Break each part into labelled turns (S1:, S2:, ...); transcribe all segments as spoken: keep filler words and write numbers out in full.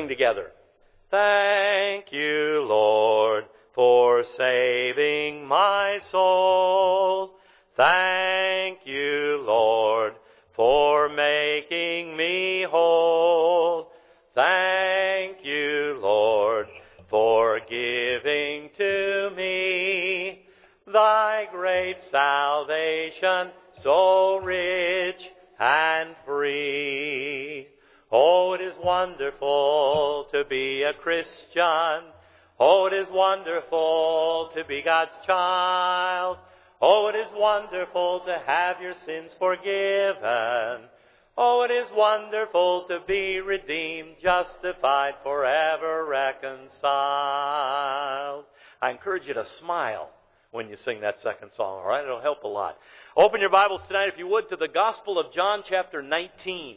S1: together. Thank you, Lord, for saving my soul. Thank you, Lord, for making me whole. Thank you, Lord, for giving to me thy great salvation, so rich and free. Oh, it is wonderful to be a Christian. Oh, it is wonderful to be God's child. Oh, it is wonderful to have your sins forgiven. Oh, it is wonderful to be redeemed, justified, forever reconciled. I encourage you to smile when you sing that second song, all right? It'll help a lot. Open your Bibles tonight, if you would, to the Gospel of John, chapter nineteen.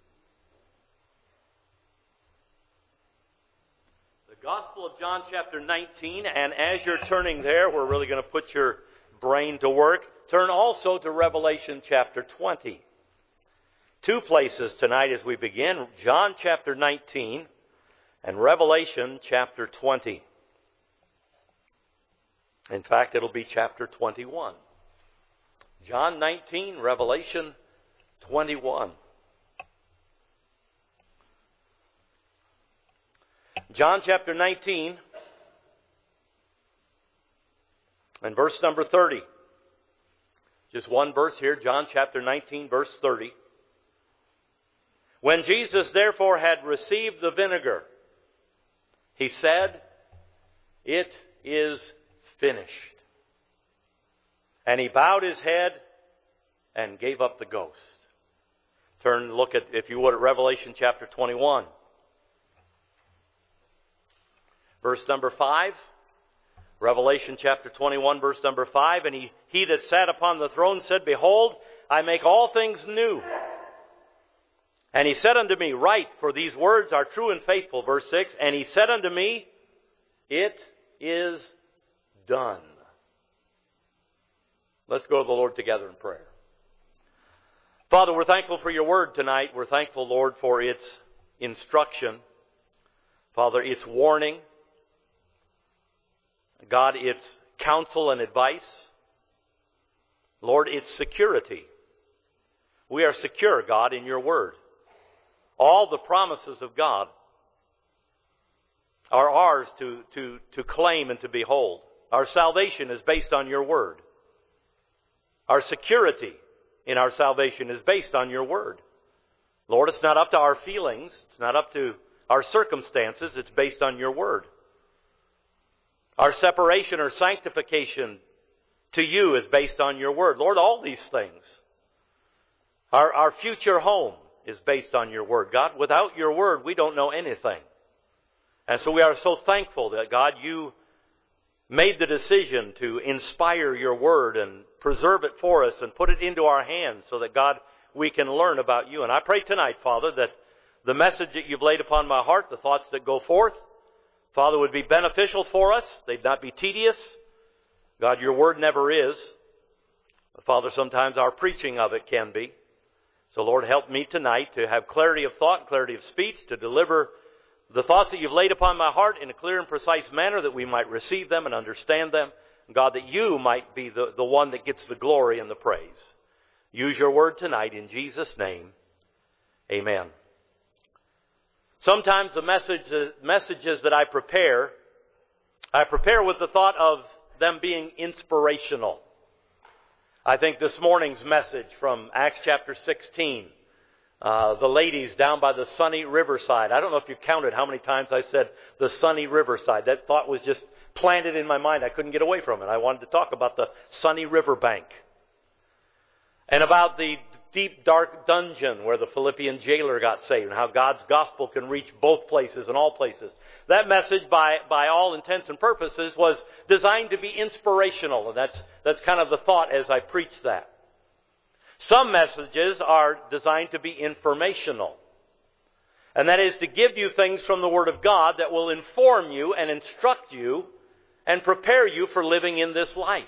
S1: The Gospel of John, chapter nineteen, and as you're turning there, we're really going to put your brain to work. Turn also to Revelation, chapter twenty. Two places tonight as we begin, John, chapter nineteen, and Revelation, chapter twenty. In fact, it'll be chapter twenty-one. John nineteen, Revelation twenty-one. John chapter nineteen and verse number thirty. Just one verse here, John chapter nineteen, verse thirty. When Jesus therefore had received the vinegar, he said, "It is finished." And he bowed his head and gave up the ghost. Turn and look at, if you would, at Revelation chapter twenty-one. Verse number five. Revelation chapter twenty-one, verse number five. And he, he that sat upon the throne said, "Behold, I make all things new." And he said unto me, "Write, for these words are true and faithful." Verse six. And he said unto me, "It is done." Let's go to the Lord together in prayer. Father, we're thankful for your word tonight. We're thankful, Lord, for its instruction. Father, its warning. God, its counsel and advice. Lord, its security. We are secure, God, in your word. All the promises of God are ours to, to, to claim and to behold. Our salvation is based on your word. Our security in our salvation is based on your word. Lord, it's not up to our feelings. It's not up to our circumstances. It's based on your word. Our separation or sanctification to you is based on your word. Lord, all these things. Our, our future home is based on your word. God, without your word, we don't know anything. And so we are so thankful that, God, you made the decision to inspire your word and preserve it for us and put it into our hands so that, God, we can learn about you. And I pray tonight, Father, that the message that you've laid upon my heart, the thoughts that go forth, Father, would be beneficial for us. They'd not be tedious. God, your word never is. But Father, sometimes our preaching of it can be. So, Lord, help me tonight to have clarity of thought and clarity of speech, to deliver the thoughts that you've laid upon my heart in a clear and precise manner that we might receive them and understand them. God, that you might be the, the one that gets the glory and the praise. Use your word tonight in Jesus' name. Amen. Sometimes the message, messages that I prepare, I prepare with the thought of them being inspirational. I think this morning's message from Acts chapter sixteen, uh, the ladies down by the sunny riverside. I don't know if you counted how many times I said the sunny riverside. That thought was just planted in my mind. I couldn't get away from it. I wanted to talk about the sunny riverbank. And about the deep, dark dungeon where the Philippian jailer got saved and how God's gospel can reach both places and all places. That message, by, by all intents and purposes, was designed to be inspirational. And that's, that's kind of the thought as I preach that. Some messages are designed to be informational. And that is to give you things from the Word of God that will inform you and instruct you and prepare you for living in this life.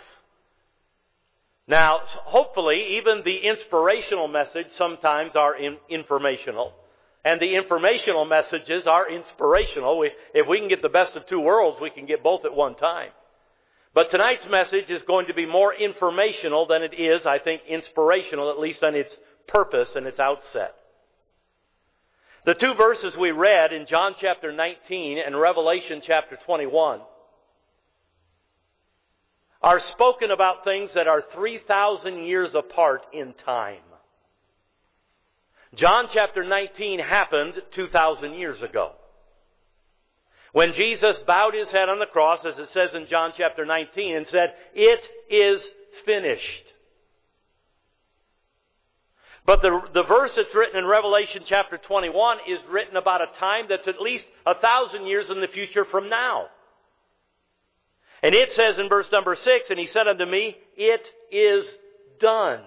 S1: Now, hopefully, even the inspirational message sometimes are in, informational. And the informational messages are inspirational. We, if we can get the best of two worlds, we can get both at one time. But tonight's message is going to be more informational than it is, I think, inspirational, at least on its purpose and its outset. The two verses we read in John chapter nineteen and Revelation chapter twenty-one are spoken about things that are three thousand years apart in time. John chapter nineteen happened two thousand years ago. When Jesus bowed His head on the cross, as it says in John chapter nineteen, and said, "It is finished." But the, the verse that's written in Revelation chapter twenty-one is written about a time that's at least a thousand years in the future from now. And it says in verse number six, "And He said unto me, It is done."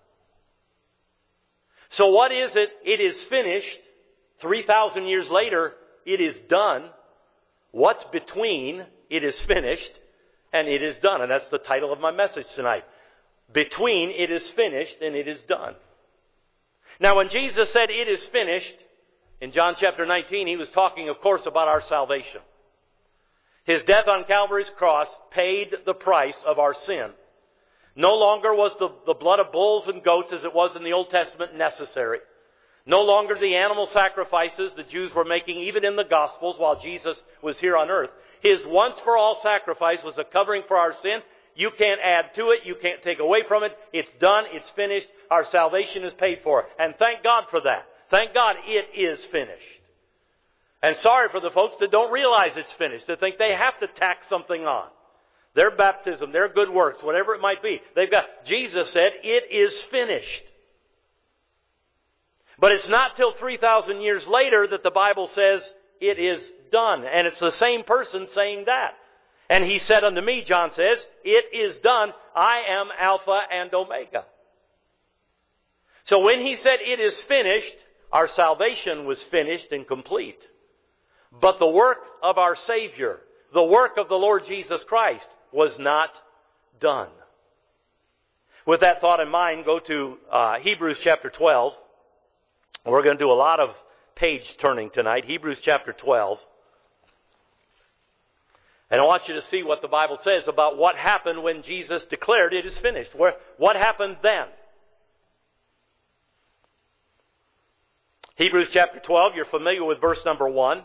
S1: So what is it? It is finished. three thousand years later, it is done. What's between "it is finished" and "it is done"? And that's the title of my message tonight. Between "it is finished" and "it is done." Now when Jesus said "it is finished" in John chapter nineteen, He was talking, of course, about our salvation. His death on Calvary's cross paid the price of our sin. No longer was the, the blood of bulls and goats, as it was in the Old Testament, necessary. No longer the animal sacrifices the Jews were making, even in the Gospels, while Jesus was here on earth. His once-for-all sacrifice was a covering for our sin. You can't add to it. You can't take away from it. It's done. It's finished. Our salvation is paid for. And thank God for that. Thank God it is finished. And sorry for the folks that don't realize it's finished, that think they have to tack something on. Their baptism, their good works, whatever it might be. They've got, Jesus said, "It is finished." But it's not till three thousand years later that the Bible says, "It is done." And it's the same person saying that. "And He said unto me," John says, "It is done. I am Alpha and Omega." So when He said, "It is finished," our salvation was finished and complete. But the work of our Savior, the work of the Lord Jesus Christ, was not done. With that thought in mind, go to uh, Hebrews chapter twelve. We're going to do a lot of page turning tonight. Hebrews chapter twelve. And I want you to see what the Bible says about what happened when Jesus declared it is finished. Where, what happened then? Hebrews chapter twelve, you're familiar with verse number one.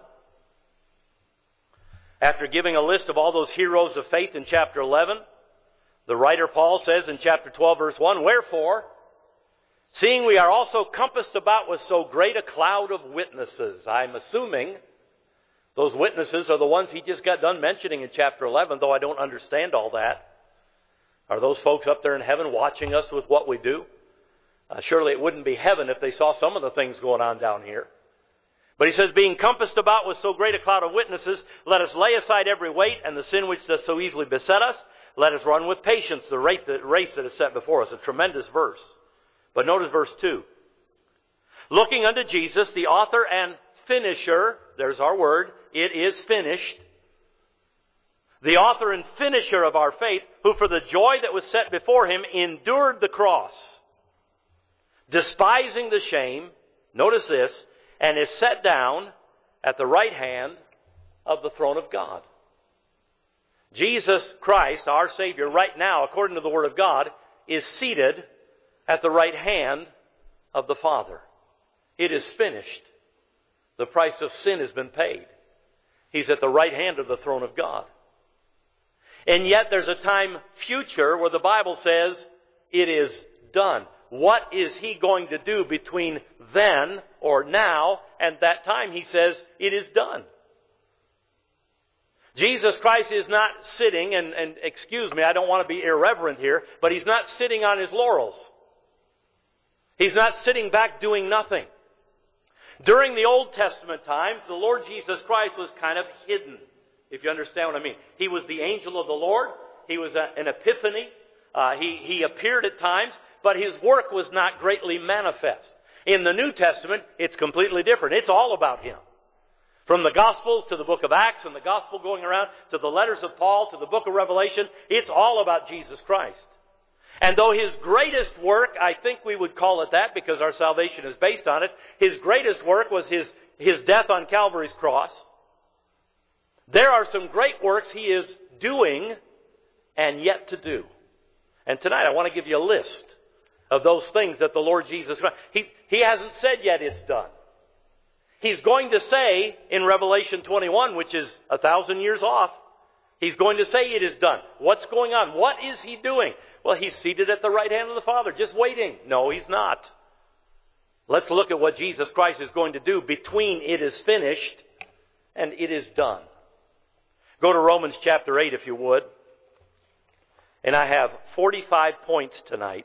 S1: After giving a list of all those heroes of faith in chapter eleven, the writer Paul says in chapter twelve, verse one, "Wherefore, seeing we are also compassed about with so great a cloud of witnesses." I'm assuming those witnesses are the ones he just got done mentioning in chapter eleven, though I don't understand all that. Are those folks up there in heaven watching us with what we do? Uh, surely it wouldn't be heaven if they saw some of the things going on down here. But he says, "Being compassed about with so great a cloud of witnesses, let us lay aside every weight and the sin which does so easily beset us. Let us run with patience the race that is set before us." A tremendous verse. But notice verse two. "Looking unto Jesus, the author and finisher," there's our word, "it is finished. The author and finisher of our faith, who for the joy that was set before Him endured the cross, despising the shame," notice this, "and is set down at the right hand of the throne of God." Jesus Christ, our Savior, right now, according to the Word of God, is seated at the right hand of the Father. It is finished. The price of sin has been paid. He's at the right hand of the throne of God. And yet there's a time future where the Bible says it is done. What is He going to do between then or now and that time? He says it is done. Jesus Christ is not sitting, and, and excuse me, I don't want to be irreverent here, but He's not sitting on His laurels. He's not sitting back doing nothing. During the Old Testament times, the Lord Jesus Christ was kind of hidden, if you understand what I mean. He was the angel of the Lord. He was a, an epiphany. Uh, he, he appeared at times, but His work was not greatly manifest. In the New Testament, it's completely different. It's all about Him. From the Gospels to the book of Acts and the Gospel going around to the letters of Paul to the book of Revelation, it's all about Jesus Christ. And though His greatest work, I think we would call it that because our salvation is based on it, His greatest work was His His death on Calvary's cross. There are some great works He is doing and yet to do. And tonight I want to give you a list of those things that the Lord Jesus Christ, He, he hasn't said yet it's done. He's going to say in Revelation twenty-one, which is a thousand years off, He's going to say it is done. What's going on? What is He doing? Well, He's seated at the right hand of the Father, just waiting. No, He's not. Let's look at what Jesus Christ is going to do between it is finished and it is done. Go to Romans chapter eight, if you would. And I have forty-five points tonight.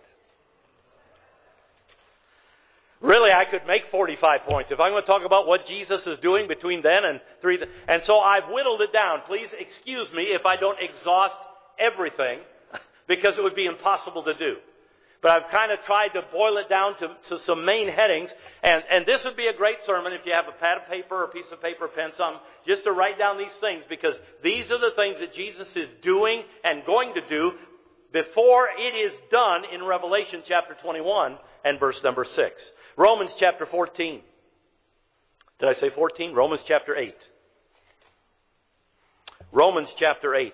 S1: Really, I could make forty-five points if I'm going to talk about what Jesus is doing between then and three. And so I've whittled it down. Please excuse me if I don't exhaust everything, because it would be impossible to do. But I've kind of tried to boil it down to, to some main headings. And, and this would be a great sermon if you have a pad of paper or a piece of paper, pen, something, just to write down these things, because these are the things that Jesus is doing and going to do before it is done in Revelation chapter twenty-one and verse number six. Romans chapter fourteen. Did I say fourteen? Romans chapter eight. Romans chapter eight.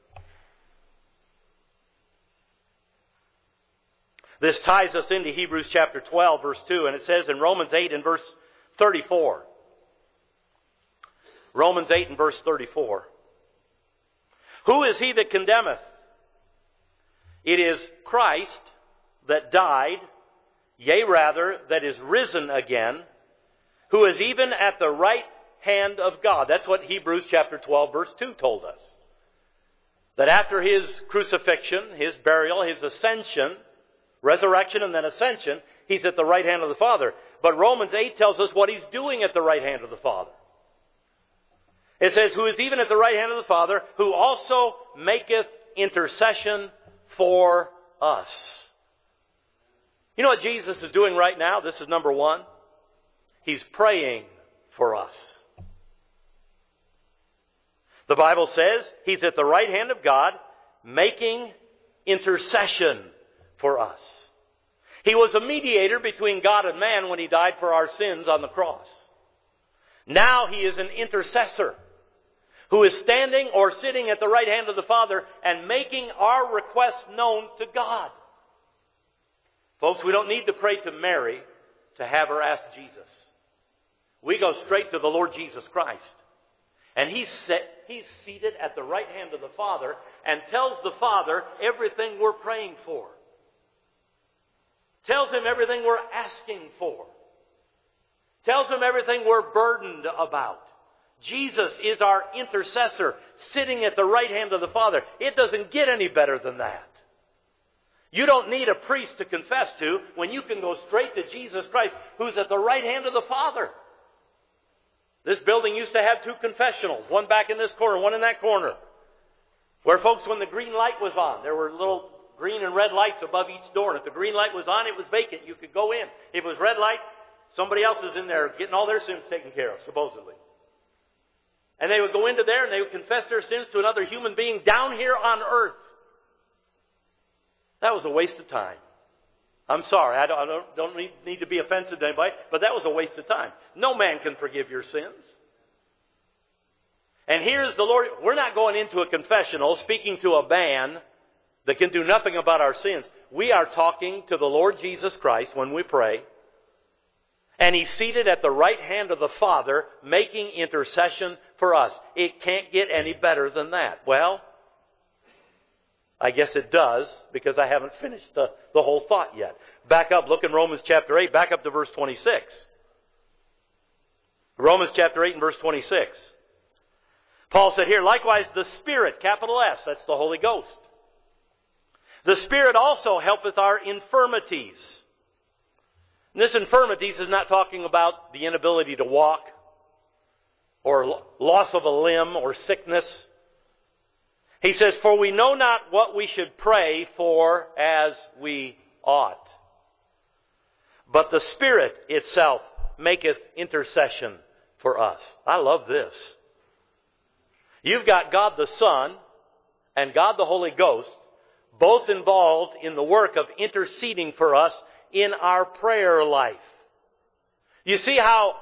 S1: This ties us into Hebrews chapter twelve, verse two, and it says in Romans eight and verse thirty-four. Romans eight and verse thirty-four. Who is he that condemneth? It is Christ that died, yea rather, that is risen again, who is even at the right hand of God. That's what Hebrews chapter twelve, verse two told us. That after His crucifixion, His burial, His ascension, resurrection and then ascension, He's at the right hand of the Father. But Romans eight tells us what He's doing at the right hand of the Father. It says, who is even at the right hand of the Father, who also maketh intercession for us. You know what Jesus is doing right now? This is number one. He's praying for us. The Bible says He's at the right hand of God, making intercession for us. He was a mediator between God and man when He died for our sins on the cross. Now He is an intercessor who is standing or sitting at the right hand of the Father and making our requests known to God. Folks, we don't need to pray to Mary to have her ask Jesus. We go straight to the Lord Jesus Christ. And He's, set, he's seated at the right hand of the Father and tells the Father everything we're praying for. Tells Him everything we're asking for. Tells Him everything we're burdened about. Jesus is our intercessor, sitting at the right hand of the Father. It doesn't get any better than that. You don't need a priest to confess to when you can go straight to Jesus Christ, who's at the right hand of the Father. This building used to have two confessionals, one back in this corner, one in that corner, where folks, when the green light was on, there were little green and red lights above each door, and if the green light was on, it was vacant. You could go in. If it was red light, somebody else is in there getting all their sins taken care of, supposedly. And they would go into there and they would confess their sins to another human being down here on earth. That was a waste of time. I'm sorry, I don't, I don't, don't need, need to be offensive to anybody, but that was a waste of time. No man can forgive your sins. And here's the Lord. We're not going into a confessional speaking to a man that can do nothing about our sins. We are talking to the Lord Jesus Christ when we pray. And He's seated at the right hand of the Father, making intercession for us. It can't get any better than that. Well, I guess it does, because I haven't finished the, the whole thought yet. Back up, look in Romans chapter eight, back up to verse twenty-six. Romans chapter eight and verse twenty-six. Paul said here, likewise the Spirit, capital S, that's the Holy Ghost. The Spirit also helpeth our infirmities. And this infirmities is not talking about the inability to walk, or loss of a limb, or sickness. He says, for we know not what we should pray for as we ought. But the Spirit itself maketh intercession for us. I love this. You've got God the Son and God the Holy Ghost both involved in the work of interceding for us in our prayer life. You see how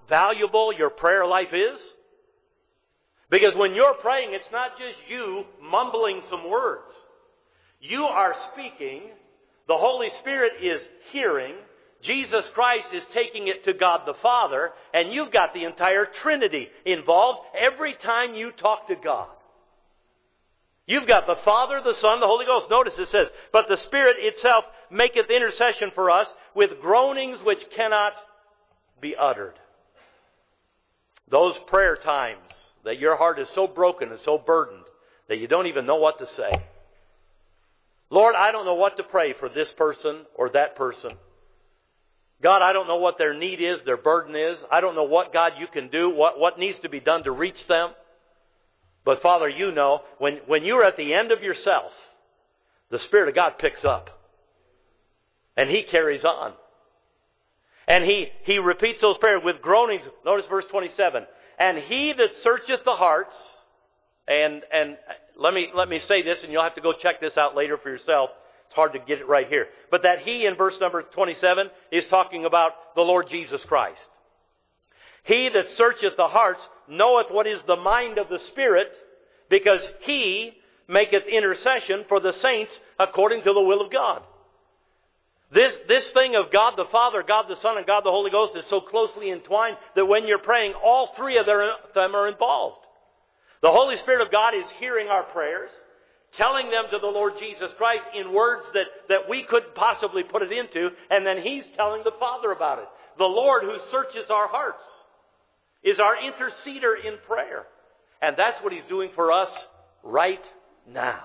S1: valuable your prayer life is? Because when you're praying, it's not just you mumbling some words. You are speaking. The Holy Spirit is hearing. Jesus Christ is taking it to God the Father. And you've got the entire Trinity involved every time you talk to God. You've got the Father, the Son, the Holy Ghost. Notice it says, but the Spirit itself maketh intercession for us with groanings which cannot be uttered. Those prayer times that your heart is so broken and so burdened that you don't even know what to say. Lord, I don't know what to pray for this person or that person. God, I don't know what their need is, their burden is. I don't know what, God, you can do, what, what needs to be done to reach them. But Father, you know, when, when you're at the end of yourself, the Spirit of God picks up. And He carries on. And He, he repeats those prayers with groanings. Notice verse twenty-seven. And He that searcheth the hearts, and, and let me, let me say this, and you'll have to go check this out later for yourself. It's hard to get it right here. But that He, in verse number twenty-seven, is talking about the Lord Jesus Christ. He that searcheth the hearts knoweth what is the mind of the Spirit, because He maketh intercession for the saints according to the will of God. This, this thing of God the Father, God the Son, and God the Holy Ghost is so closely entwined that when you're praying, all three of them are involved. The Holy Spirit of God is hearing our prayers, telling them to the Lord Jesus Christ in words that, that we couldn't possibly put it into, and then He's telling the Father about it. The Lord who searches our hearts is our interceder in prayer. And that's what He's doing for us right now.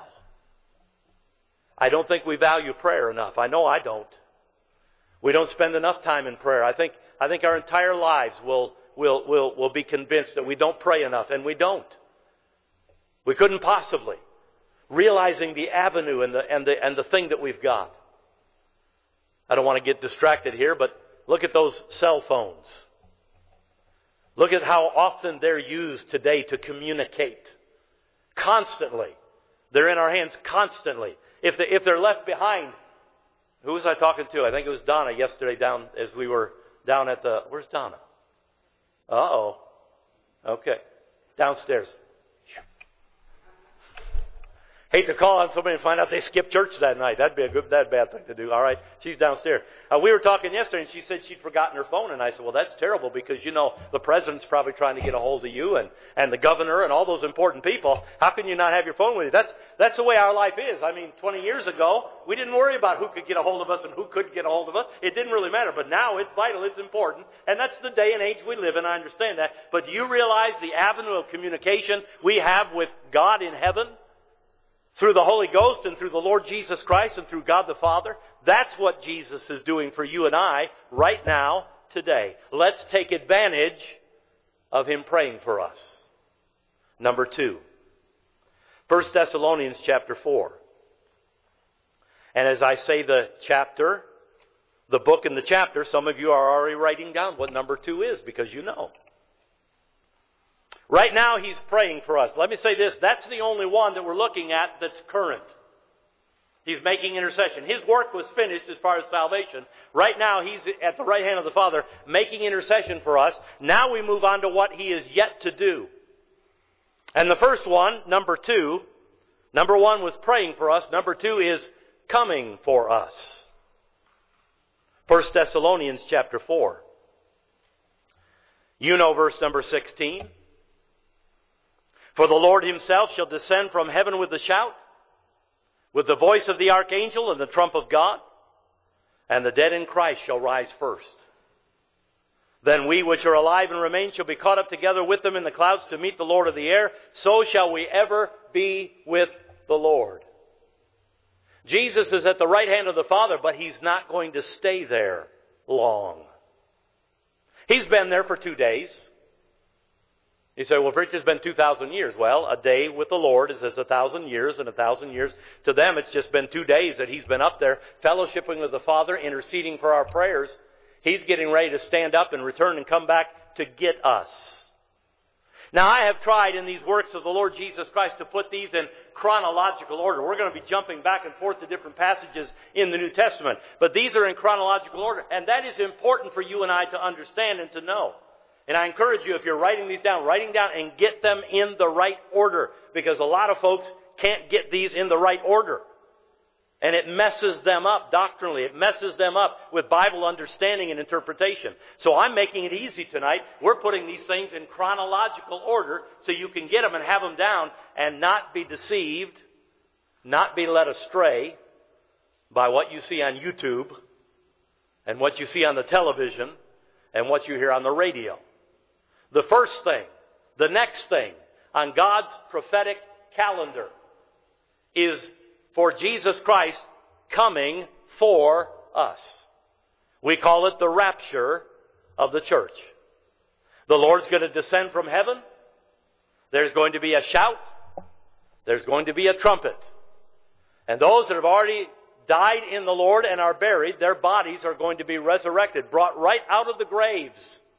S1: I don't think we value prayer enough. I know I don't. We don't spend enough time in prayer. I think I think our entire lives will will will will be convinced that we don't pray enough, and we don't. We couldn't possibly, realizing the avenue and the and the and the thing that we've got. I don't want to get distracted here, but look at those cell phones. Look at how often they're used today to communicate. Constantly. They're in our hands constantly. If, they, if they're left behind, who was I talking to? I think it was Donna yesterday down as we were down at the... Where's Donna? Uh-oh. Okay. Downstairs. Hate to call on somebody and find out they skipped church that night. That'd be a good, that bad thing to do. All right, she's downstairs. Uh, we were talking yesterday, and she said she'd forgotten her phone. And I said, well, that's terrible because, you know, the president's probably trying to get a hold of you and, and the governor and all those important people. How can you not have your phone with you? That's, that's the way our life is. I mean, twenty years ago, we didn't worry about who could get a hold of us and who couldn't get a hold of us. It didn't really matter. But now it's vital. It's important. And that's the day and age we live in. I understand that. But do you realize the avenue of communication we have with God in heaven? Through the Holy Ghost and through the Lord Jesus Christ and through God the Father. That's what Jesus is doing for you and I right now, today. Let's take advantage of Him praying for us. Number two. First Thessalonians chapter four. And as I say the chapter, the book and the chapter, some of you are already writing down what number two is because you know. Right now, He's praying for us. Let me say this. That's the only one that we're looking at that's current. He's making intercession. His work was finished as far as salvation. Right now, He's at the right hand of the Father making intercession for us. Now we move on to what He is yet to do. And the first one, number two, number one was praying for us. Number two is coming for us. First Thessalonians chapter four. You know verse number sixteen. For the Lord Himself shall descend from heaven with a shout, with the voice of the archangel and the trump of God, and the dead in Christ shall rise first. Then we which are alive and remain shall be caught up together with them in the clouds to meet the Lord of the air. So shall we ever be with the Lord. Jesus is at the right hand of the Father, but He's not going to stay there long. He's been there for two days. You say, well, preacher, it's been two thousand years. Well, a day with the Lord is as a thousand years, and a thousand years to them, it's just been two days that He's been up there fellowshipping with the Father, interceding for our prayers. He's getting ready to stand up and return and come back to get us. Now, I have tried in these works of the Lord Jesus Christ to put these in chronological order. We're going to be jumping back and forth to different passages in the New Testament. But these are in chronological order. And that is important for you and I to understand and to know. And I encourage you, if you're writing these down, writing down and get them in the right order. Because a lot of folks can't get these in the right order. And it messes them up doctrinally. It messes them up with Bible understanding and interpretation. So I'm making it easy tonight. We're putting these things in chronological order so you can get them and have them down and not be deceived, not be led astray by what you see on YouTube and what you see on the television and what you hear on the radio. The first thing, the next thing on God's prophetic calendar is for Jesus Christ coming for us. We call it the rapture of the church. The Lord's going to descend from heaven. There's going to be a shout. There's going to be a trumpet. And those that have already died in the Lord and are buried, their bodies are going to be resurrected, brought right out of the graves.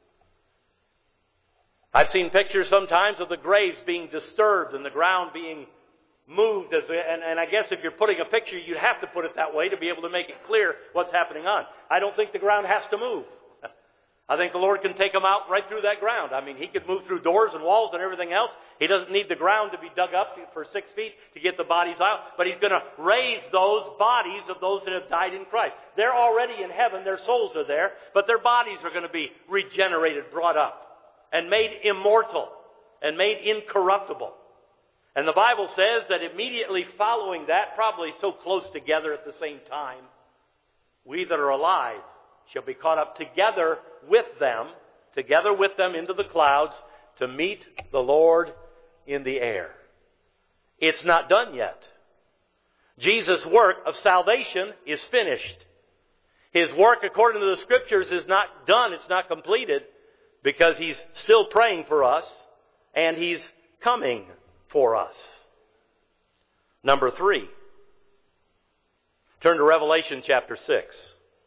S1: I've seen pictures sometimes of the graves being disturbed and the ground being moved. As, and, and I guess if you're putting a picture, you'd have to put it that way to be able to make it clear what's happening on. I don't think the ground has to move. I think the Lord can take them out right through that ground. I mean, He could move through doors and walls and everything else. He doesn't need the ground to be dug up for six feet to get the bodies out. But He's going to raise those bodies of those that have died in Christ. They're already in heaven. Their souls are there. But their bodies are going to be regenerated, brought up, and made immortal, and made incorruptible. And the Bible says that immediately following that, probably so close together at the same time, we that are alive shall be caught up together with them, together with them into the clouds to meet the Lord in the air. It's not done yet. Jesus' work of salvation is finished. His work, according to the Scriptures, is not done. It's not completed because He's still praying for us and He's coming for us. Number three. Turn to Revelation chapter six.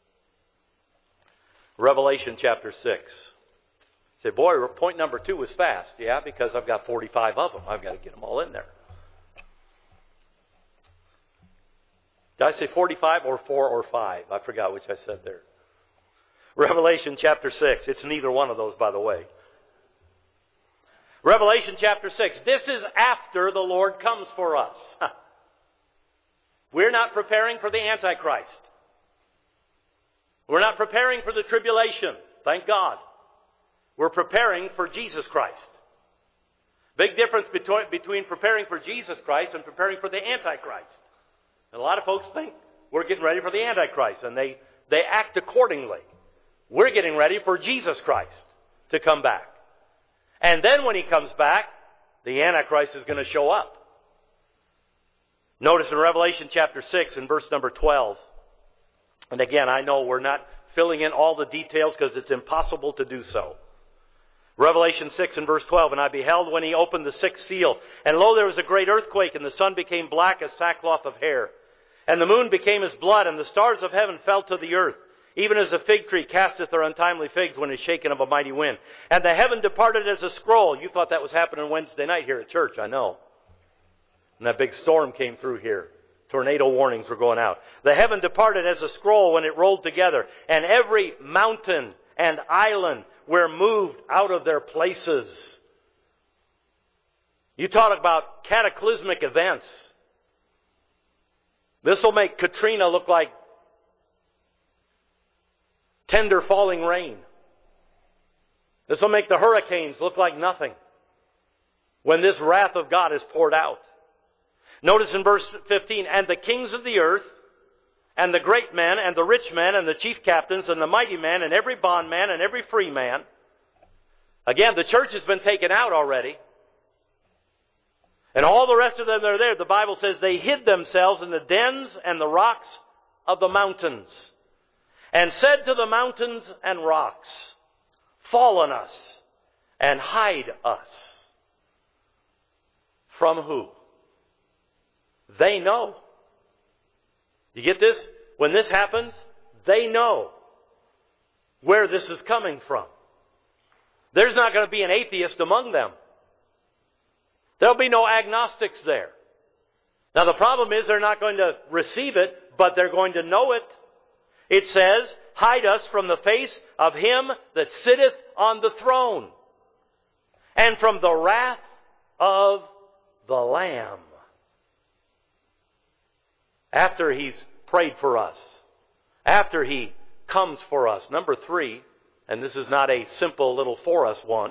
S1: Revelation chapter six. Say, boy, point number two was fast. Yeah, because I've got forty-five of them. I've got to get them all in there. Did I say forty-five or four or five? I forgot which I said there. Revelation chapter six. It's neither one of those, by the way. Revelation chapter six. This is after the Lord comes for us. We're not preparing for the Antichrist. We're not preparing for the tribulation. Thank God. We're preparing for Jesus Christ. Big difference between, between preparing for Jesus Christ and preparing for the Antichrist. And a lot of folks think we're getting ready for the Antichrist, and they, they act accordingly. We're getting ready for Jesus Christ to come back. And then when He comes back, the Antichrist is going to show up. Notice in Revelation chapter six and verse number twelve. And again, I know we're not filling in all the details because it's impossible to do so. Revelation six and verse twelve. And I beheld when He opened the sixth seal, and lo, there was a great earthquake, and the sun became black as sackcloth of hair. And the moon became as blood, and the stars of heaven fell to the earth, even as a fig tree casteth her untimely figs when it is shaken of a mighty wind. And the heaven departed as a scroll. You thought that was happening Wednesday night here at church, I know. And that big storm came through here. Tornado warnings were going out. The heaven departed as a scroll when it rolled together, and every mountain and island were moved out of their places. You talk about cataclysmic events. This will make Katrina look like tender falling rain. This will make the hurricanes look like nothing when this wrath of God is poured out. Notice in verse fifteen, and the kings of the earth, and the great men, and the rich men, and the chief captains, and the mighty men, and every bondman, and every free man. Again, the church has been taken out already. And all the rest of them that are there, the Bible says they hid themselves in the dens and the rocks of the mountains, and said to the mountains and rocks, fall on us, and hide us. From who? They know. You get this? When this happens, they know where this is coming from. There's not going to be an atheist among them. There'll be no agnostics there. Now the problem is they're not going to receive it, but they're going to know it. It says, hide us from the face of him that sitteth on the throne, and from the wrath of the Lamb. After he's prayed for us, after he comes for us. Number three, and this is not a simple little for us one,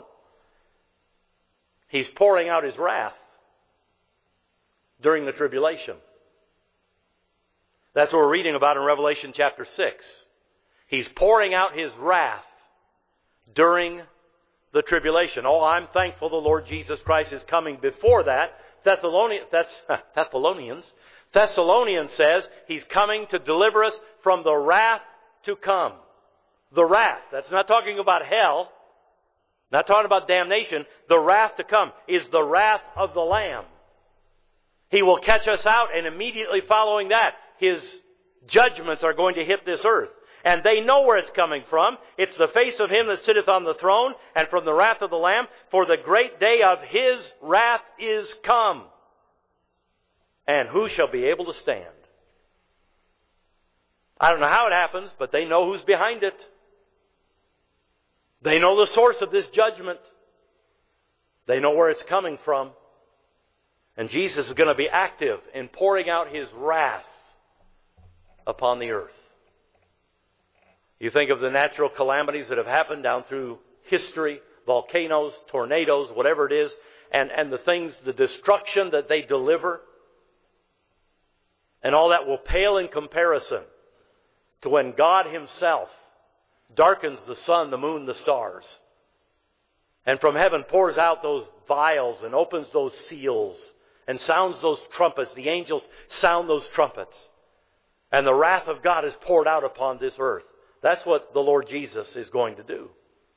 S1: he's pouring out his wrath during the tribulation. That's what we're reading about in Revelation chapter six. He's pouring out his wrath during the tribulation. Oh, I'm thankful the Lord Jesus Christ is coming before that. Thessalonians, that's, Thessalonians, Thessalonians says he's coming to deliver us from the wrath to come. The wrath. That's not talking about hell. Not talking about damnation. The wrath to come is the wrath of the Lamb. He will catch us out, and immediately following that, his judgments are going to hit this earth. And they know where it's coming from. It's the face of him that sitteth on the throne, and from the wrath of the Lamb. For the great day of his wrath is come. And who shall be able to stand? I don't know how it happens, but they know who's behind it. They know the source of this judgment. They know where it's coming from. And Jesus is going to be active in pouring out his wrath upon the earth. You think of the natural calamities that have happened down through history, volcanoes, tornadoes, whatever it is, and, and the things, the destruction that they deliver. And all that will pale in comparison to when God himself darkens the sun, the moon, the stars, and from heaven pours out those vials and opens those seals and sounds those trumpets. The angels sound those trumpets. And the wrath of God is poured out upon this earth. That's what the Lord Jesus is going to do.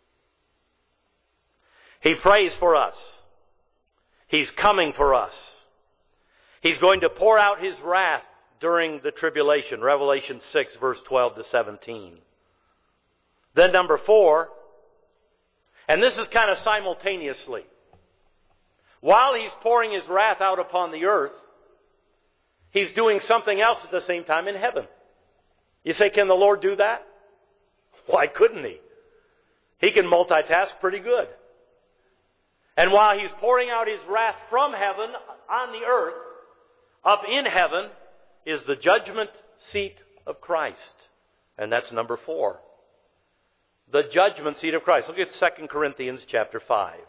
S1: He prays for us. He's coming for us. He's going to pour out his wrath during the tribulation. Revelation six, verse twelve to seventeen. Then number four, and this is kind of simultaneously. While he's pouring his wrath out upon the earth, he's doing something else at the same time in heaven. You say, can the Lord do that? Why couldn't he? He can multitask pretty good. And while he's pouring out his wrath from heaven on the earth, up in heaven is the judgment seat of Christ. And that's number four. The judgment seat of Christ. Look at Second Corinthians chapter five.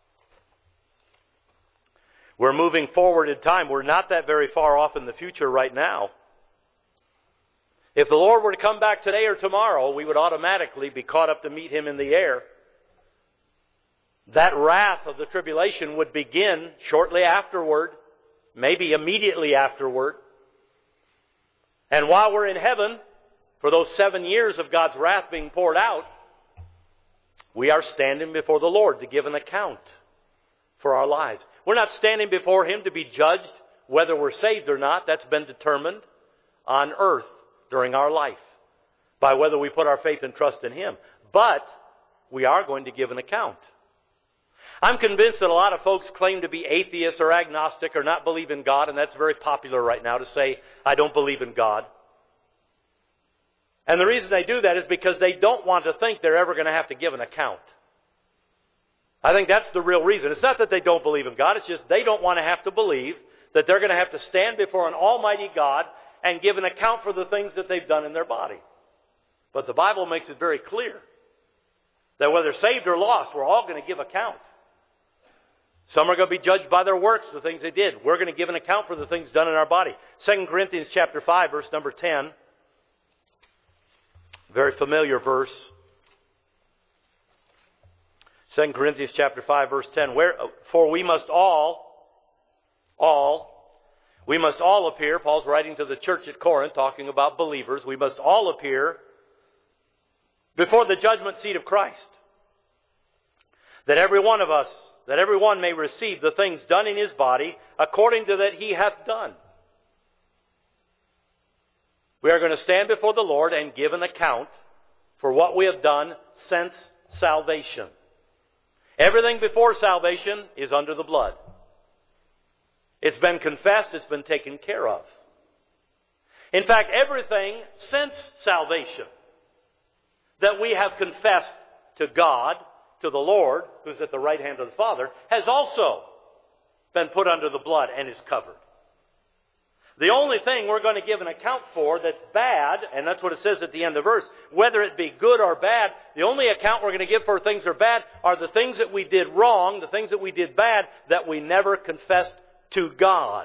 S1: We're moving forward in time. We're not that very far off in the future right now. If the Lord were to come back today or tomorrow, we would automatically be caught up to meet him in the air. That wrath of the tribulation would begin shortly afterward, maybe immediately afterward. And while we're in heaven, for those seven years of God's wrath being poured out, we are standing before the Lord to give an account for our lives. We're not standing before him to be judged whether we're saved or not. That's been determined on earth during our life by whether we put our faith and trust in him. But we are going to give an account. I'm convinced that a lot of folks claim to be atheists or agnostic or not believe in God, and that's very popular right now to say, I don't believe in God. And the reason they do that is because they don't want to think they're ever going to have to give an account. I think that's the real reason. It's not that they don't believe in God. It's just they don't want to have to believe that they're going to have to stand before an almighty God and give an account for the things that they've done in their body. But the Bible makes it very clear that whether saved or lost, we're all going to give account. Some are going to be judged by their works, the things they did. We're going to give an account for the things done in our body. Second Corinthians chapter five, verse number ten. Very familiar verse. Second Corinthians chapter five, verse ten. Where, for we must all, all, we must all appear, Paul's writing to the church at Corinth, talking about believers, we must all appear before the judgment seat of Christ. That every one of us, that every one may receive the things done in his body, according to that he hath done. We are going to stand before the Lord and give an account for what we have done since salvation. Everything before salvation is under the blood. It's been confessed, it's been taken care of. In fact, everything since salvation that we have confessed to God, to the Lord, who's at the right hand of the Father, has also been put under the blood and is covered. The only thing we're going to give an account for that's bad, and that's what it says at the end of the verse, whether it be good or bad, the only account we're going to give for things that are bad are the things that we did wrong, the things that we did bad, that we never confessed to God.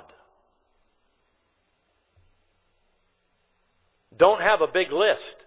S1: Don't have a big list.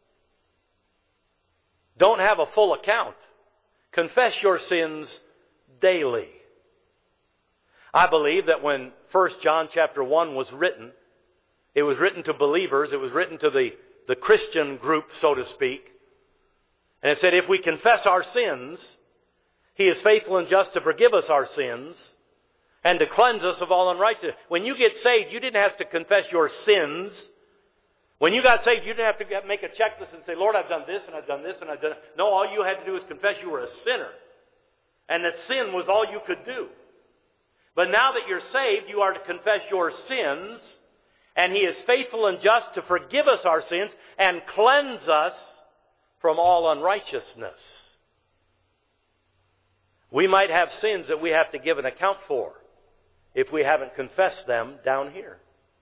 S1: Don't have a full account. Confess your sins daily. I believe that when First John chapter one was written, it was written to believers, it was written to the, the Christian group, so to speak. And it said, if we confess our sins, He is faithful and just to forgive us our sins and to cleanse us of all unrighteousness. When you get saved, you didn't have to confess your sins. When you got saved, you didn't have to make a checklist and say, Lord, I've done this and I've done this and I've done it. No, all you had to do was confess you were a sinner. And that sin was all you could do. But now that you're saved, you are to confess your sins, and He is faithful and just to forgive us our sins and cleanse us from all unrighteousness. We might have sins that we have to give an account for if we haven't confessed them down here.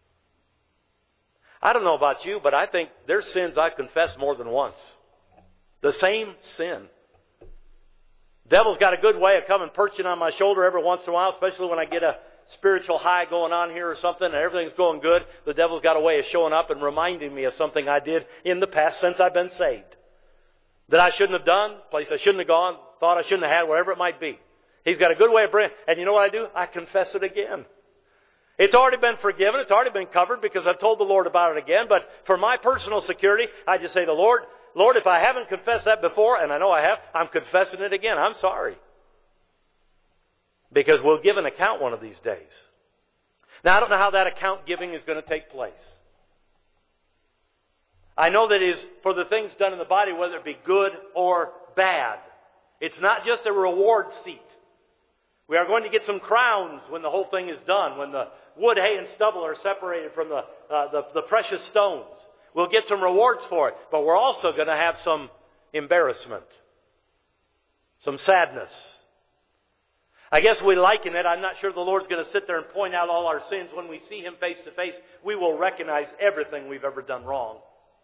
S1: I don't know about you, but I think there's sins I've confessed more than once. The same sin. Devil's got a good way of coming perching on my shoulder every once in a while, especially when I get a spiritual high going on here or something and everything's going good. The devil's got a way of showing up and reminding me of something I did in the past since I've been saved. That I shouldn't have done, place I shouldn't have gone, thought I shouldn't have had, wherever it might be. He's got a good way of bringing, and you know what I do? I confess it again. It's already been forgiven. It's already been covered because I've told the Lord about it again. But for my personal security, I just say to the Lord, Lord, if I haven't confessed that before, and I know I have, I'm confessing it again. I'm sorry. Because we'll give an account one of these days. Now, I don't know how that account giving is going to take place. I know that it is for the things done in the body, whether it be good or bad. It's not just a reward seat. We are going to get some crowns when the whole thing is done, when the wood, hay, and stubble are separated from the, uh, the, the precious stones. We'll get some rewards for it, but we're also going to have some embarrassment, some sadness. I guess we liken it. I'm not sure the Lord's going to sit there and point out all our sins. When we see Him face to face, we will recognize everything we've ever done wrong.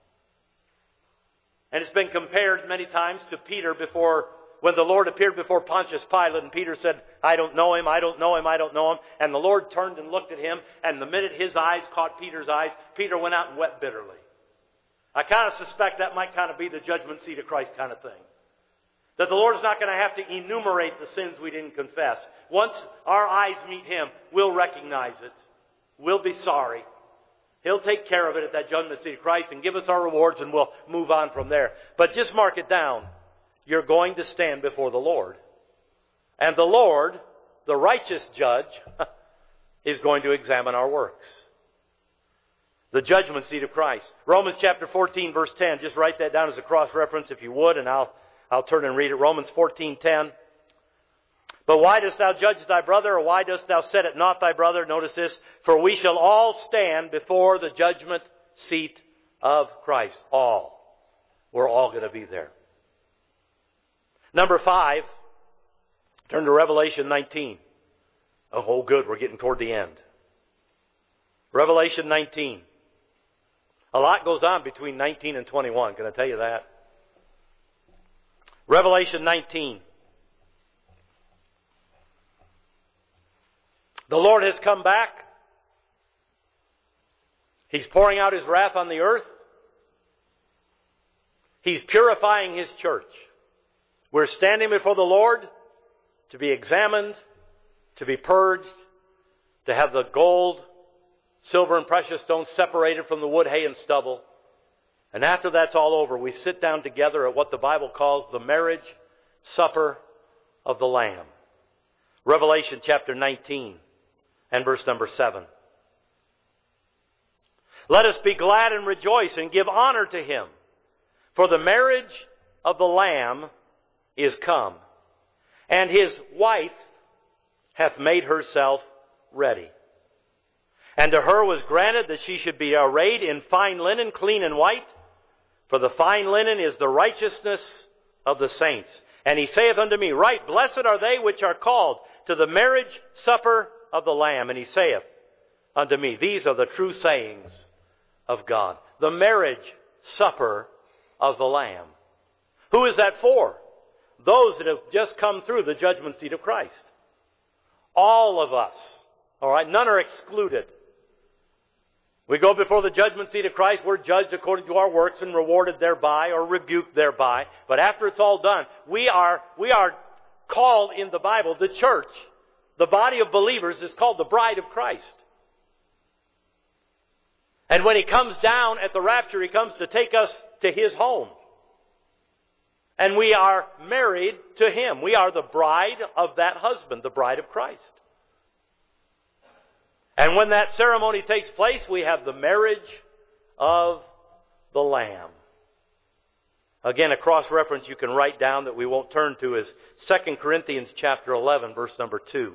S1: And it's been compared many times to Peter before, when the Lord appeared before Pontius Pilate, and Peter said, I don't know Him, I don't know Him, I don't know Him. And the Lord turned and looked at him, and the minute His eyes caught Peter's eyes, Peter went out and wept bitterly. I kind of suspect that might kind of be the judgment seat of Christ kind of thing. That the Lord's not going to have to enumerate the sins we didn't confess. Once our eyes meet Him, we'll recognize it. We'll be sorry. He'll take care of it at that judgment seat of Christ and give us our rewards, and we'll move on from there. But just mark it down. You're going to stand before the Lord. And the Lord, the righteous judge, is going to examine our works. The judgment seat of Christ. Romans chapter fourteen, verse ten. Just write that down as a cross-reference if you would, and I'll, I'll turn and read it. Romans fourteen ten. But why dost thou judge thy brother, or why dost thou set at naught thy brother? Notice this. For we shall all stand before the judgment seat of Christ. All. We're all going to be there. Number five. Turn to Revelation nineteen. Oh, good. We're getting toward the end. Revelation nineteen. A lot goes on between nineteen and twenty-one. Can I tell you that? Revelation nineteen. The Lord has come back. He's pouring out His wrath on the earth. He's purifying His church. We're standing before the Lord to be examined, to be purged, to have the gold, silver, and precious stones separated from the wood, hay, and stubble. And after that's all over, we sit down together at what the Bible calls the marriage supper of the Lamb. Revelation chapter nineteen and verse number seven. Let us be glad and rejoice and give honor to Him, for the marriage of the Lamb is come, and His wife hath made herself ready. And to her was granted that she should be arrayed in fine linen, clean and white. For the fine linen is the righteousness of the saints. And he saith unto me, Right, blessed are they which are called to the marriage supper of the Lamb. And he saith unto me, These are the true sayings of God. The marriage supper of the Lamb. Who is that for? Those that have just come through the judgment seat of Christ. All of us. All right, none are excluded. We go before the judgment seat of Christ. We're judged according to our works and rewarded thereby or rebuked thereby. But after it's all done, we are, we are called in the Bible, the church, the body of believers is called the bride of Christ. And when He comes down at the rapture, He comes to take us to His home. And we are married to Him. We are the bride of that husband, the bride of Christ. And when that ceremony takes place, we have the marriage of the Lamb. Again, a cross-reference you can write down that we won't turn to is Second Corinthians chapter eleven, verse number two.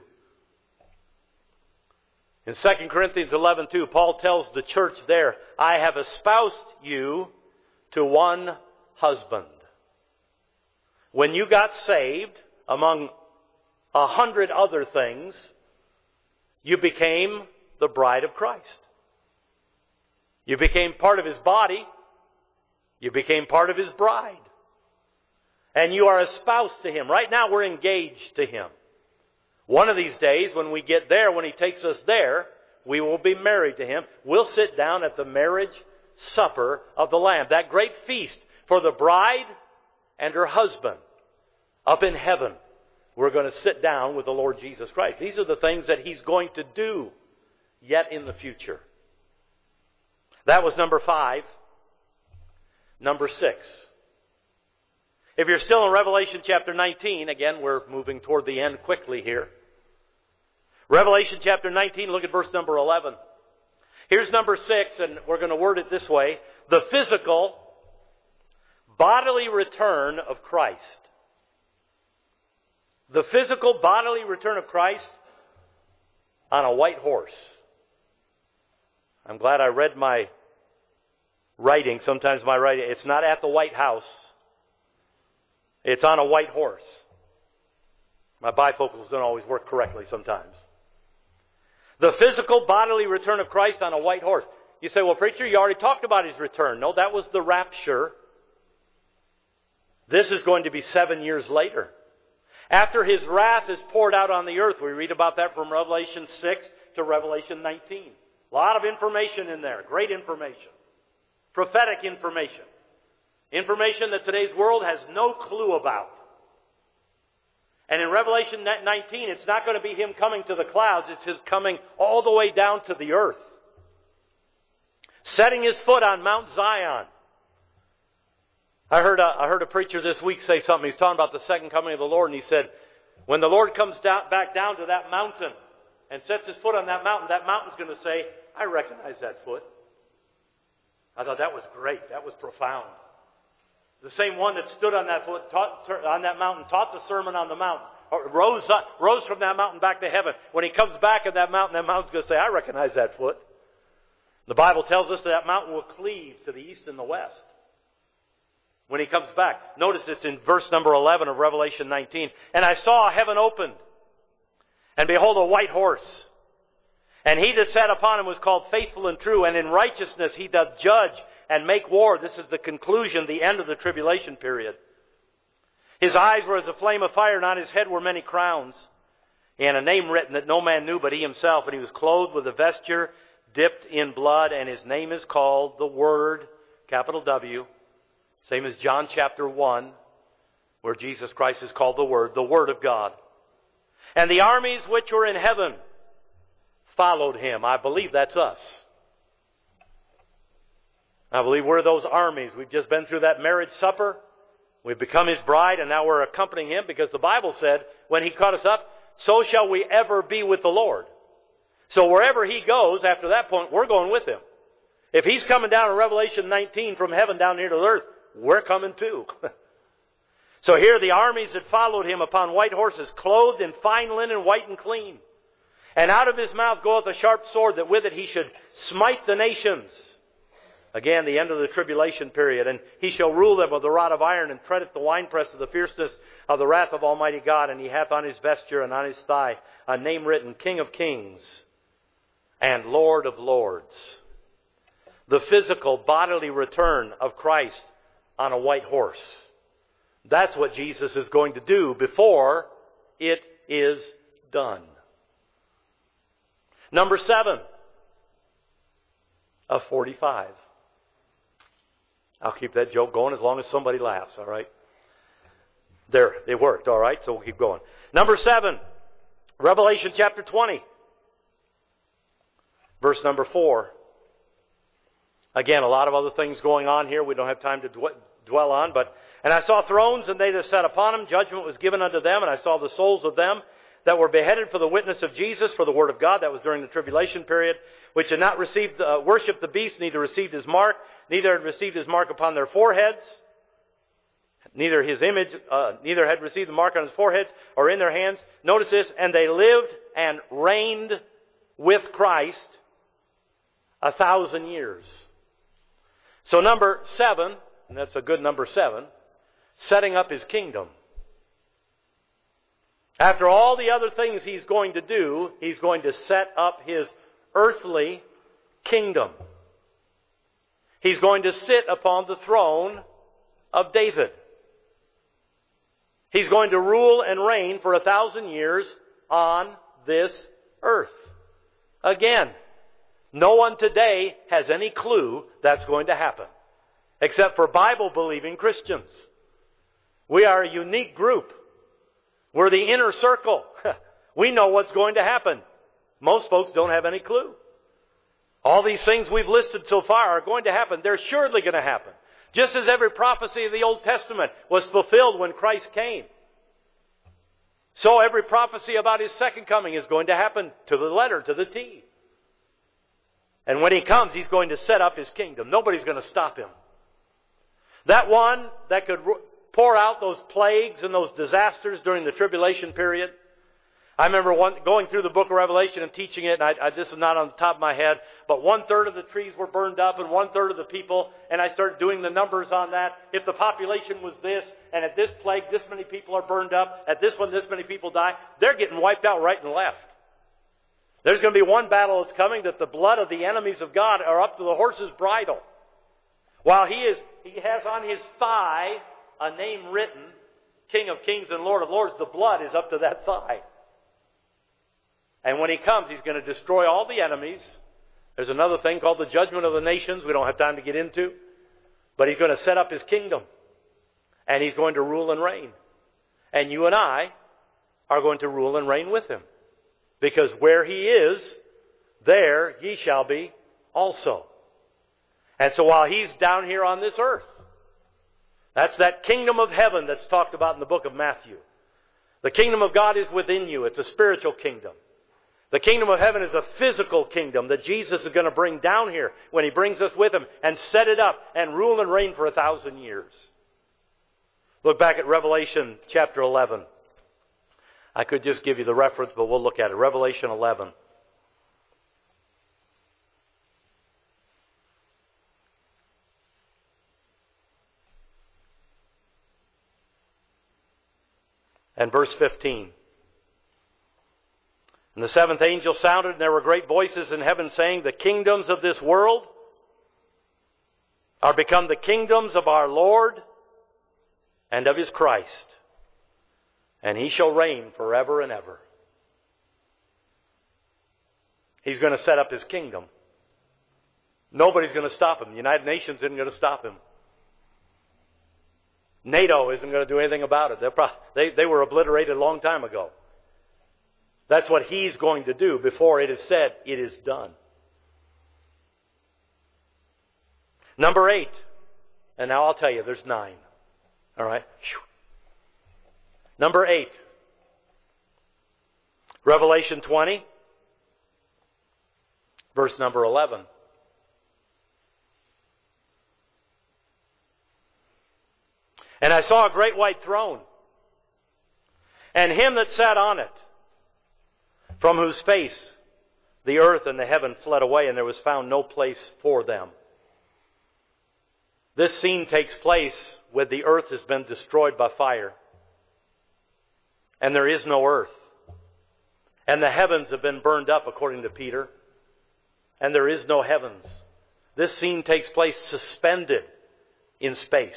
S1: In Second Corinthians eleven two, Paul tells the church there, I have espoused you to one husband. When you got saved, among a hundred other things, you became the bride of Christ. You became part of His body. You became part of His bride. And you are espoused to Him. Right now we're engaged to Him. One of these days, when we get there, when He takes us there, we will be married to Him. We'll sit down at the marriage supper of the Lamb. That great feast for the bride and her husband up in heaven. We're going to sit down with the Lord Jesus Christ. These are the things that He's going to do yet in the future. That was number five. Number six. If you're still in Revelation chapter nineteen, again, we're moving toward the end quickly here. Revelation chapter nineteen, look at verse number eleven. Here's number six, and we're going to word it this way. The physical, bodily return of Christ. The physical, bodily return of Christ on a white horse. I'm glad I read my writing. Sometimes my writing, it's not at the White House. It's on a white horse. My bifocals don't always work correctly sometimes. The physical bodily return of Christ on a white horse. You say, well, preacher, you already talked about His return. No, that was the rapture. This is going to be seven years later. After His wrath is poured out on the earth. We read about that from Revelation six to Revelation nineteen. A lot of information in there. Great information. Prophetic information. Information that today's world has no clue about. And in Revelation nineteen, it's not going to be Him coming to the clouds. It's His coming all the way down to the earth. Setting His foot on Mount Zion. I heard a, I heard a preacher this week say something. He's talking about the second coming of the Lord. And he said, when the Lord comes down, back down to that mountain and sets His foot on that mountain, that mountain's going to say, I recognize that foot. I thought that was great. That was profound. The same one that stood on that foot, taught, on that mountain, taught the Sermon on the Mount, rose up, rose from that mountain back to heaven. When He comes back at that mountain, that mountain's going to say, I recognize that foot. The Bible tells us that, that mountain will cleave to the east and the west when He comes back. Notice it's in verse number eleven of Revelation nineteen. And I saw heaven opened, and behold, a white horse. And He that sat upon him was called Faithful and True, and in righteousness He doth judge and make war. This is the conclusion, the end of the tribulation period. His eyes were as a flame of fire, and on His head were many crowns. He had a name written that no man knew but He Himself, and He was clothed with a vesture dipped in blood, and His name is called the Word, capital W. Same as John chapter one, where Jesus Christ is called the Word, the Word of God. And the armies which were in heaven followed Him. I believe that's us. I believe we're those armies. We've just been through that marriage supper. We've become His bride, and now we're accompanying Him, because the Bible said, when He caught us up, so shall we ever be with the Lord. So wherever He goes, after that point, we're going with Him. If He's coming down in Revelation nineteen from heaven down here to earth, we're coming too. So here the armies that followed Him upon white horses, clothed in fine linen, white and clean. And out of His mouth goeth a sharp sword, that with it He should smite the nations. Again, the end of the tribulation period. And he shall rule them with a rod of iron, and treadeth the winepress of the fierceness of the wrath of Almighty God. And he hath on his vesture and on his thigh a name written, King of Kings and Lord of Lords. The physical bodily return of Christ on a white horse. That's what Jesus is going to do before it is done. Number seven of forty-five. I'll keep that joke going as long as somebody laughs, all right? There, it worked, all right? So we'll keep going. Number seven, Revelation chapter twenty. Verse number four. Again, a lot of other things going on here we don't have time to dwell on. But and I saw thrones, and they that sat upon them. Judgment was given unto them, and I saw the souls of them that were beheaded for the witness of Jesus, for the word of God. That was during the tribulation period, which had not received, uh, worshipped the beast, neither received his mark, neither had received his mark upon their foreheads, neither his image, uh, neither had received the mark on his foreheads or in their hands. Notice this, and they lived and reigned with Christ a thousand years. So number seven, and that's a good number seven, setting up his kingdom. After all the other things he's going to do, he's going to set up his earthly kingdom. He's going to sit upon the throne of David. He's going to rule and reign for a thousand years on this earth. Again, no one today has any clue that's going to happen, except for Bible-believing Christians. We are a unique group. We're the inner circle. We know what's going to happen. Most folks don't have any clue. All these things we've listed so far are going to happen. They're surely going to happen. Just as every prophecy of the Old Testament was fulfilled when Christ came. So every prophecy about His second coming is going to happen to the letter, to the T. And when He comes, He's going to set up His kingdom. Nobody's going to stop Him. That one that could pour out those plagues and those disasters during the tribulation period. I remember one, going through the book of Revelation and teaching it, and I, I, this is not on the top of my head, but one-third of the trees were burned up and one-third of the people, and I started doing the numbers on that. If the population was this, and at this plague, this many people are burned up, at this one, this many people die, they're getting wiped out right and left. There's going to be one battle that's coming that the blood of the enemies of God are up to the horse's bridle. While he is, he has on his thigh a name written, King of Kings and Lord of Lords, the blood is up to that thigh. And when He comes, He's going to destroy all the enemies. There's another thing called the judgment of the nations we don't have time to get into. But He's going to set up His kingdom. And He's going to rule and reign. And you and I are going to rule and reign with Him. Because where He is, there ye shall be also. And so while He's down here on this earth, that's that kingdom of heaven that's talked about in the book of Matthew. The kingdom of God is within you. It's a spiritual kingdom. The kingdom of heaven is a physical kingdom that Jesus is going to bring down here when He brings us with Him and set it up and rule and reign for a thousand years. Look back at Revelation chapter eleven. I could just give you the reference, but we'll look at it. Revelation eleven. And verse fifteen. And the seventh angel sounded, and there were great voices in heaven saying, the kingdoms of this world are become the kingdoms of our Lord and of His Christ. And He shall reign forever and ever. He's going to set up His kingdom. Nobody's going to stop Him. The United Nations isn't going to stop Him. NATO isn't going to do anything about it. They're probably, they, they were obliterated a long time ago. That's what He's going to do before it is said, it is done. Number eight. And now I'll tell you, there's nine. All right? Number eight. Revelation twenty. Verse number eleven. And I saw a great white throne, and Him that sat on it, from whose face the earth and the heaven fled away, and there was found no place for them. This scene takes place when the earth has been destroyed by fire. And there is no earth. And the heavens have been burned up, according to Peter. And there is no heavens. This scene takes place suspended in space.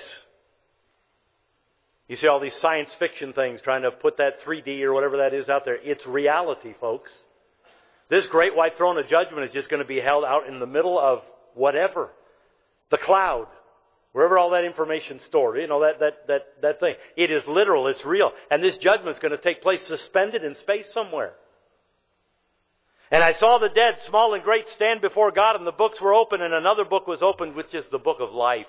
S1: You see all these science fiction things trying to put that three D or whatever that is out there. It's reality, folks. This great white throne of judgment is just going to be held out in the middle of whatever. The cloud. Wherever all that information's stored. You know, that, that, that, that thing. It is literal. It's real. And this judgment's going to take place suspended in space somewhere. And I saw the dead, small and great, stand before God, and the books were open, and another book was opened, which is the book of life.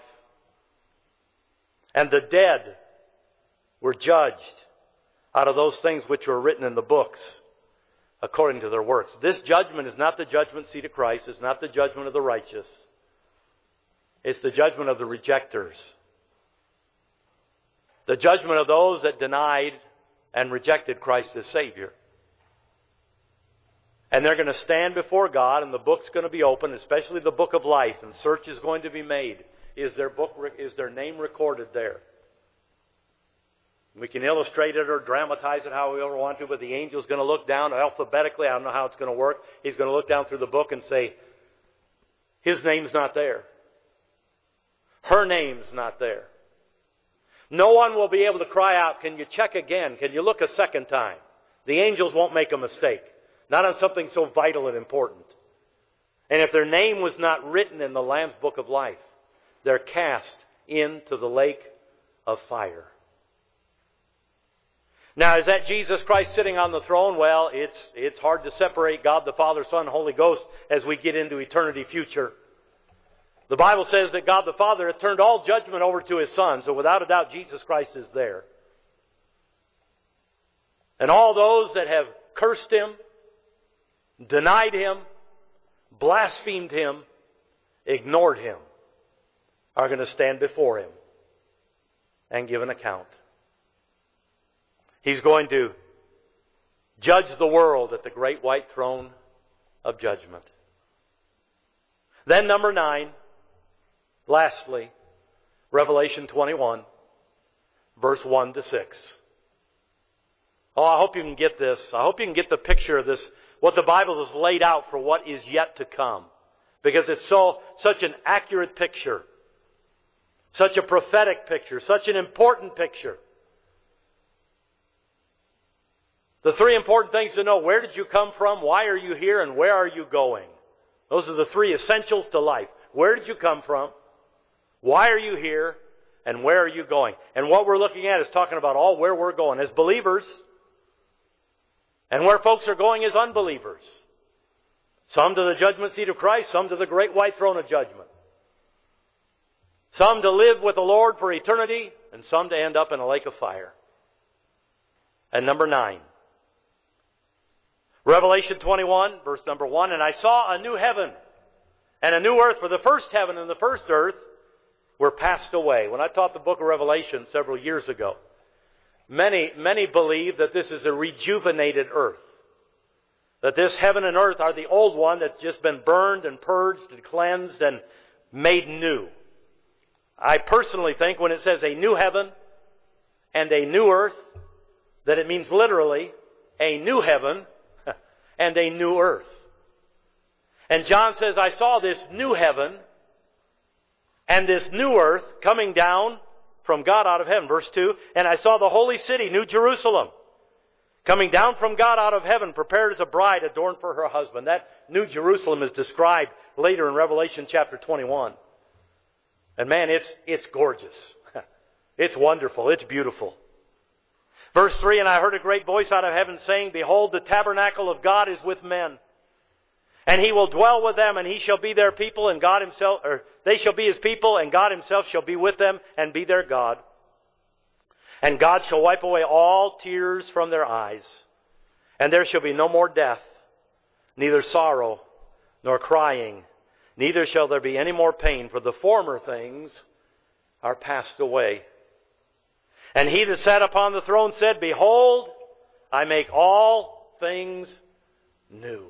S1: And the dead were judged out of those things which were written in the books according to their works. This judgment is not the judgment seat of Christ. It's not the judgment of the righteous. It's the judgment of the rejectors. The judgment of those that denied and rejected Christ as Savior. And they're going to stand before God, and the book's going to be open, especially the book of life, and search is going to be made. Is their book, is their name recorded there? We can illustrate it or dramatize it however we ever want to, but the angel's going to look down alphabetically. I don't know how it's going to work. He's going to look down through the book and say, his name's not there. Her name's not there. No one will be able to cry out, can you check again? Can you look a second time? The angels won't make a mistake. Not on something so vital and important. And if their name was not written in the Lamb's book of life, they're cast into the lake of fire. Now, is that Jesus Christ sitting on the throne? Well, it's, it's hard to separate God the Father, Son, Holy Ghost as we get into eternity future. The Bible says that God the Father has turned all judgment over to His Son, so without a doubt Jesus Christ is there. And all those that have cursed Him, denied Him, blasphemed Him, ignored Him, are going to stand before Him and give an account. He's going to judge the world at the great white throne of judgment. Then number nine, lastly, Revelation twenty-one, verse one to six. Oh, I hope you can get this. I hope you can get the picture of this, what the Bible has laid out for what is yet to come. Because it's so such an accurate picture. Such a prophetic picture. Such an important picture. The three important things to know: where did you come from? Why are you here? And where are you going? Those are the three essentials to life. Where did you come from? Why are you here? And where are you going? And what we're looking at is talking about all where we're going as believers. And where folks are going as unbelievers. Some to the judgment seat of Christ, some to the great white throne of judgment. Some to live with the Lord for eternity, and some to end up in a lake of fire. And number nine. Revelation twenty-one, verse number one, and I saw a new heaven and a new earth, for the first heaven and the first earth were passed away. When I taught the book of Revelation several years ago, Many, many believe that this is a rejuvenated earth. That this heaven and earth are the old one that's just been burned and purged and cleansed and made new. I personally think when it says a new heaven and a new earth, that it means literally a new heaven and a new earth. And John says, I saw this new heaven and this new earth coming down from God out of heaven. Verse two, and I saw the holy city, New Jerusalem, coming down from God out of heaven, prepared as a bride adorned for her husband. That New Jerusalem is described later in Revelation chapter twenty-one. And man, it's, it's gorgeous. It's wonderful. It's beautiful. Verse three, and I heard a great voice out of heaven saying, behold, the tabernacle of God is with men. And He will dwell with them, and He shall be their people, and God Himself, or they shall be His people, and God Himself shall be with them and be their God. And God shall wipe away all tears from their eyes. And there shall be no more death, neither sorrow, nor crying, neither shall there be any more pain, for the former things are passed away. And He that sat upon the throne said, behold, I make all things new.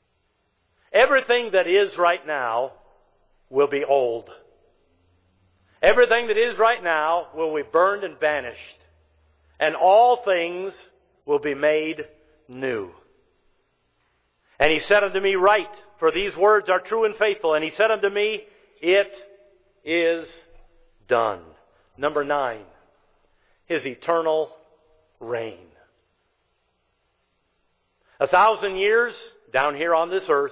S1: Everything that is right now will be old. Everything that is right now will be burned and vanished. And all things will be made new. And he said unto me, Write, for these words are true and faithful. And he said unto me, It is done. Number nine, His eternal reign. A thousand years down here on this earth.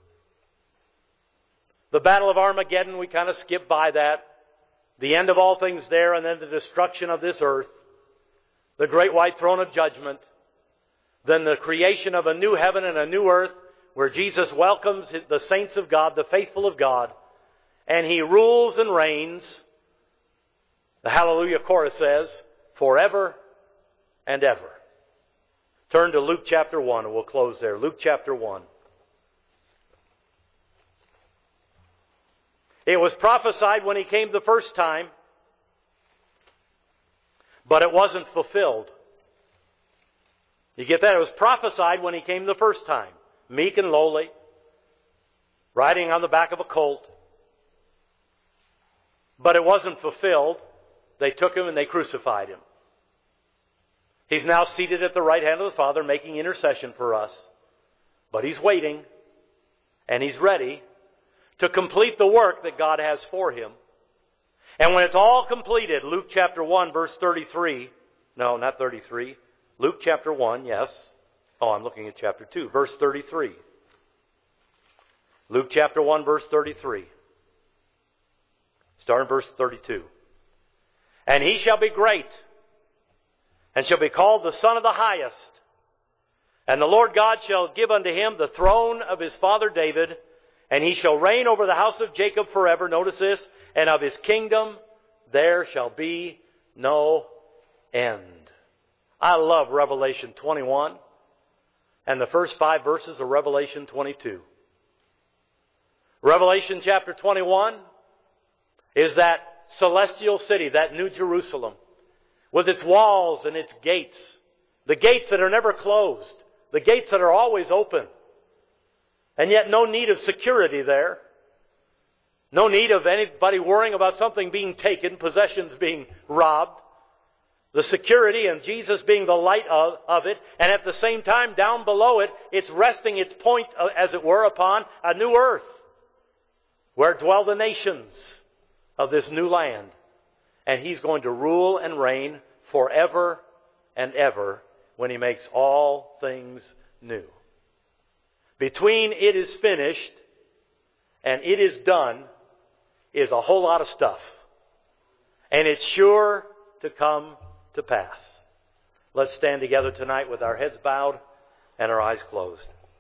S1: The Battle of Armageddon, we kind of skip by that. The end of all things there, and then the destruction of this earth. The great white throne of judgment. Then the creation of a new heaven and a new earth, where Jesus welcomes the saints of God, the faithful of God, and He rules and reigns, the Hallelujah chorus says, forever and ever. Turn to Luke chapter one, and we'll close there. Luke chapter one. It was prophesied when He came the first time, but it wasn't fulfilled. You get that? It was prophesied when He came the first time. Meek and lowly, riding on the back of a colt. But it wasn't fulfilled. They took Him and they crucified Him. He's now seated at the right hand of the Father, making intercession for us. But He's waiting, and He's ready to complete the work that God has for Him. And when it's all completed, Luke chapter one, verse thirty-three, no, not thirty-three, Luke chapter one, yes. Oh, I'm looking at chapter two, verse thirty-three. Luke chapter one, verse thirty-three. Start in verse thirty-two. And He shall be great, and shall be called the Son of the Highest. And the Lord God shall give unto Him the throne of His father David, and He shall reign over the house of Jacob forever. Notice this. And of His kingdom there shall be no end. I love Revelation twenty-one and the first five verses of Revelation twenty-two. Revelation chapter twenty-one is that celestial city, that New Jerusalem, with its walls and its gates. The gates that are never closed. The gates that are always open. And yet no need of security there. No need of anybody worrying about something being taken, possessions being robbed. The security and Jesus being the light of, of it. And at the same time, down below it, it's resting its point, as it were, upon a new earth, where dwell the nations of this new land. And He's going to rule and reign forever and ever when He makes all things new. Between it is finished and it is done is a whole lot of stuff. And it's sure to come to pass. Let's stand together tonight with our heads bowed and our eyes closed.